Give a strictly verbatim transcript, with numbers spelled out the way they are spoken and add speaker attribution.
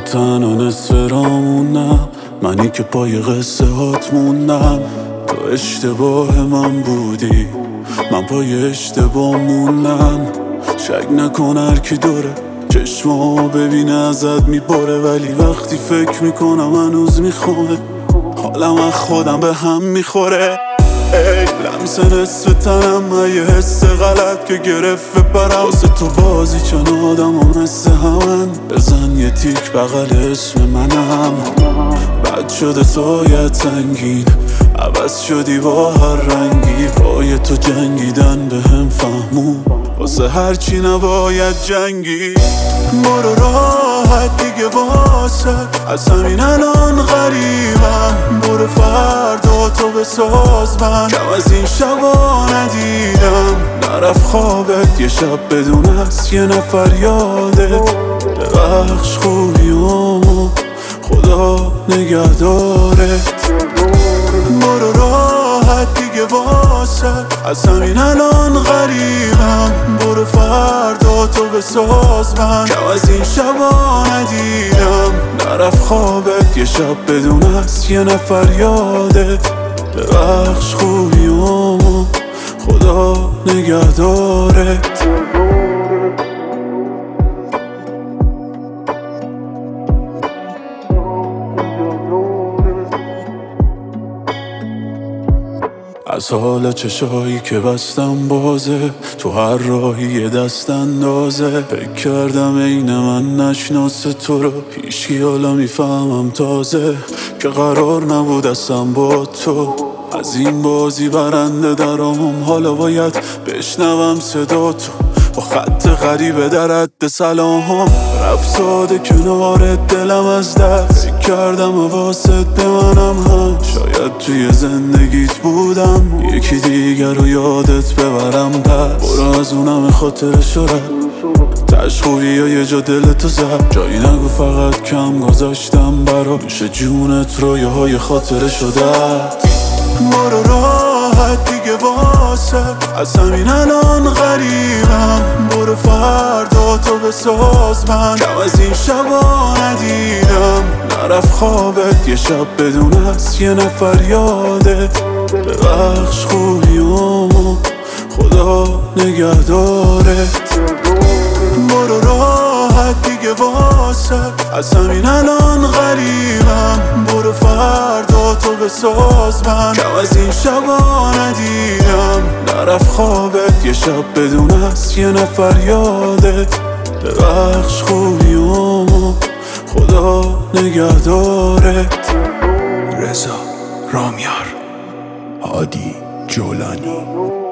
Speaker 1: تنها نصف رامونم، منی که پای قصه هات موندم. تو اشتباه من بودی، من پای اشتباه موندم. شک نکن هر کی دوره چشمامو ببینه ازت میباره، ولی وقتی فکر میکنم هنوز میخونه، حالم از خودم به هم میخوره. ای لمس نصف تنم، یه حس غلط که گرفت برم. واسه تو بازی چون آدم و مثل همن، بزن یه تیک بغل اسم منم. بد شده سایت سنگین، عوض شدی با هر رنگی. پای تو جنگیدن به هم فهمون، واسه هرچی نباید جنگی. برو راحت دیگه واسه، از همین الان غریبم. برو فردا تو بساز من، کم از این شبا ندیدم. نرفت خوابت یه شب بدون از یه نفر یادت. ببخش خوبیامو خدا نگهدارت. برو راحت دیگه واسه، از همین الان غریبم. برو فردا تو بساز من، کم از این شبا ندیدم. نرفت خوابت یه شب بدون از یه نفر یادت. ببخش خوبیامو خدا نگهدارت. از حال چشایی که بستم بازه، تو هر راهی یه دست اندازه. فکر کردم عین من نشناسه تو رو هیچکی، حالا میفهمم تازه که قرار نبود اصلا با تو از این بازی برنده درام. حالا باید بشنوم صدا تو با خط غریبه در حد سلام. رفت ساده کنارت دلم از دست، فکر کردم حواست به منم هست. شاید توی زندگیت بودم یکی دیگر رو یادت ببرم پس. برو از اونم خاطر شرد تش خوبی یا یه جا دلتو زد. جایی نگو فقط کم گذاشتم برا، میشه جونت رو یه های خاطره شده. برو راحت دیگه واسه، از همین الان غریبم. برو فردا تو بساز من، کم از این شبا ندیدم. نرفت خوابت یه شب بدون از یه نفر یادت. ببخش خوبیامو خدا نگهدارت. برو راحت دیگه واسه، از همین الان غریبم. برو فردا تو بساز من، کم از این شبا ندیدم. نرفت خوابت یه شب بدون از یه نفر یادت. ببخش خوبیامو خدا نگهدارت.
Speaker 2: رضا رامیار، هادی جولانی.